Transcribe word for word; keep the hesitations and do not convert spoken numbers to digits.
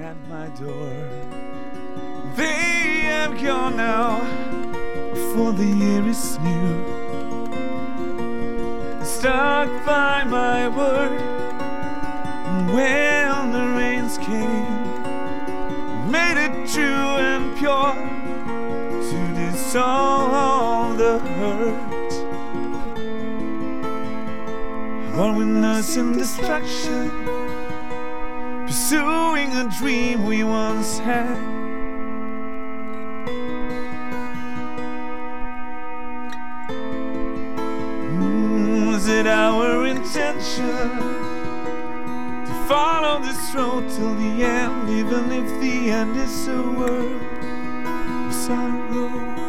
at my door. They have gone now, for the year is new. Stuck by my word, when the rains came, made it true and pure to dissolve the hurt. All witness in destruction, pursuing a dream we once had. Mm, was it our intention to follow this road till the end, even if the end is a world of sorrow?